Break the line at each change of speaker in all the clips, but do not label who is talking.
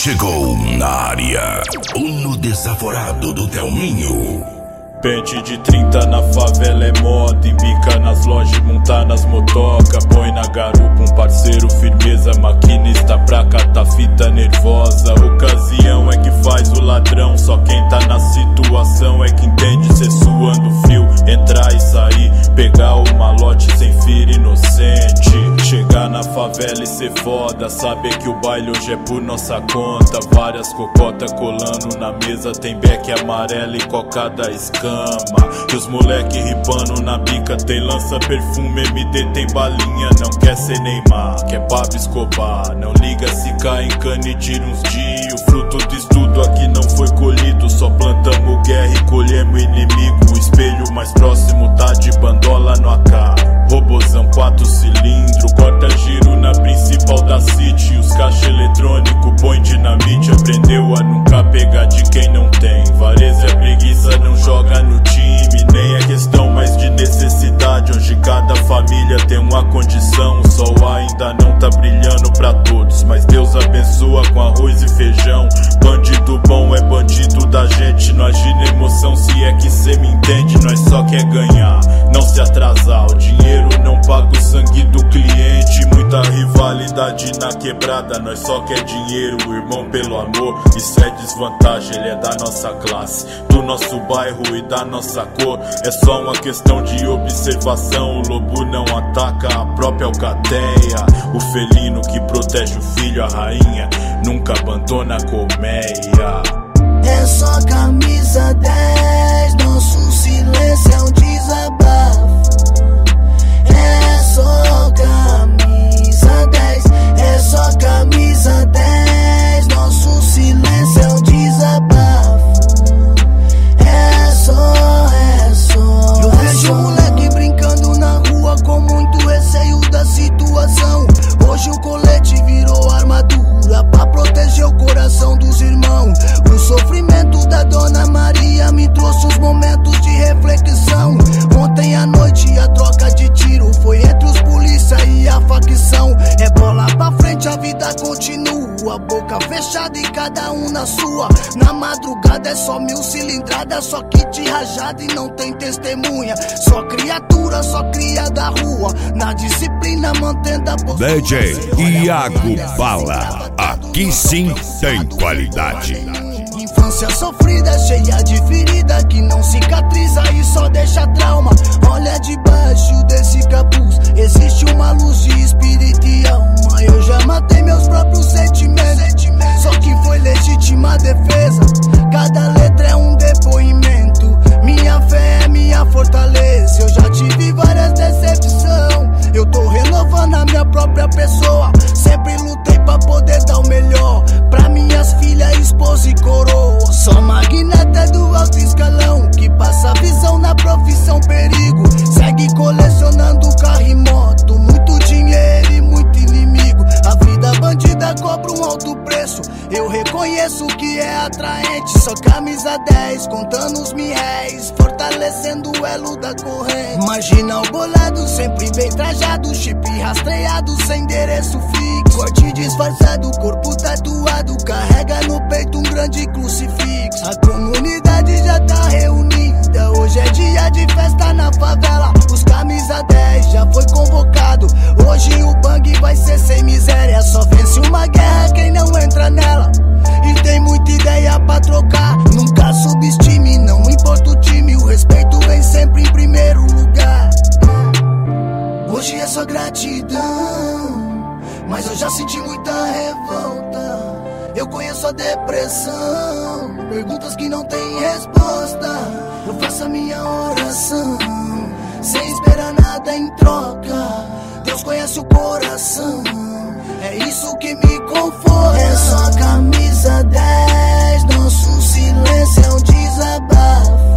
Chegou na área, no desaforado do Thelminho.
Pente de 30 na favela é moda, embica nas lojas, monta nas motoca, põe na garupa um parceiro, firmeza, maquinista pra catar fita nervosa. Ocasião é que faz o ladrão, só quem tá na situação é que entende cê suando frio, entrar e sair, pegar o malote sem fira inocente. Chegar na favela e ser foda, saber que o baile hoje é por nossa conta. Várias cocotas colando na mesa, tem beck amarela e coca da escama. E os moleque ripando na bica, tem lança, perfume, MD, tem balinha. Não quer ser Neymar, quer Pablo Escobar. Não liga se cai em cana e tira uns dias. O fruto do estudo aqui não foi colhido, só plantamos guerra e colhemos inimigo. O espelho mais próximo tá de bandola no AK. Robozão 4 cilindros, corta giro na principal da city. Os caixa eletrônico põe dinamite. Aprendeu a nunca pegar de quem não tem. Vareza é preguiça, não joga no time. Nem é questão mais de necessidade. Hoje cada família tem uma condição. O sol ainda não tá brilhando pra todos, mas Deus abençoa com arroz e feijão. Bandido bom é bandido da gente. Não agir na emoção, se é que cê me entende. Nós só quer ganhar, não se atrasar. O dinheiro não paga o sangue do cliente. Muita rivalidade na quebrada, nós só quer dinheiro, irmão, pelo amor. Isso é desvantagem, ele é da nossa classe, do nosso bairro e da nossa cor. É só uma questão de observação. O lobo não ataca a própria alcateia. O felino que protege o filho, a rainha nunca abandona a colmeia.
É só camisa 10, nosso silêncio é um desabafo. É só camisa 10, é só camisa 10, nosso silêncio é um desabafo. É só. Eu vejo um moleque brincando na rua com muito receio da situação. Hoje o colete virou armadura pra proteger o coração dos irmãos. O sofrimento da Dona Maria me trouxe uns momentos de reflexão. Ontem à noite a troca de tiro foi entre os polícia e a facção. É bola pra frente, a vida continua, boca fechada e cada um na sua. Na madrugada é só 1000 cilindradas, só kit rajado e não tem testemunha. Só criatura, só cria da rua, na disciplina mantendo a postura.
DJ Iago Bala, aqui sim tem qualidade.
Infância sofrida, cheia de ferida que não cicatriza e só deixa trauma. Olha debaixo desse capuz, existe uma luz de espírito e alma. Eu já matei meus próprios sentimentos, só que foi legítima defesa. Cada letra é um depoimento, minha fé é minha fortaleza. Eu já tive várias decepções, eu tô renovando a minha própria pessoa. Sempre lutei pra poder dar o melhor pra minhas filhas, esposa e coroa. Só magnata do alto escalão, que passa visão na profissão perigo. Segue colecionando carro e moto, muito dinheiro e muito inimigo. A vida bandida cobra um alto preço, eu reconheço que é atraente. Só camisa 10, contando os réis, fortalecendo o elo da corrente. Marginal bolado, sempre bem trajado, chip rastreado, sem endereço fixo. Corte disfarçado, corpo tatuado, carrega no peito um grande crucifixo. A comunidade já tá reunida, hoje é dia de festa na favela. Os camisa 10 já foi convocado, hoje o bang vai ser sem miséria. Só vence uma guerra quem não entra nela, e tem muita ideia pra trocar. Nunca subestime, não importa o time, o respeito vem sempre em primeiro lugar. Hoje é só gratidão, mas eu já senti muita revolta. Eu conheço a depressão, perguntas que não têm resposta. Eu faço a minha oração, sem esperar nada em troca. Deus conhece o coração, é isso que me conforta. É só camisa 10, nosso silêncio é um desabafo.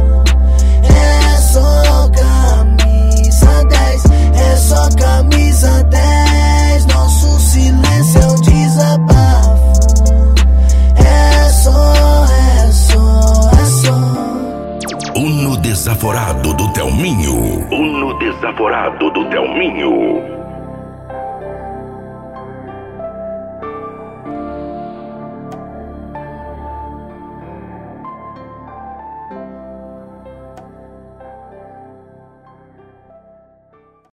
É só camisa 10, é só camisa 10, nosso silêncio é um desabafo.
No desaforado do Thelminho. No desaforado do Thelminho.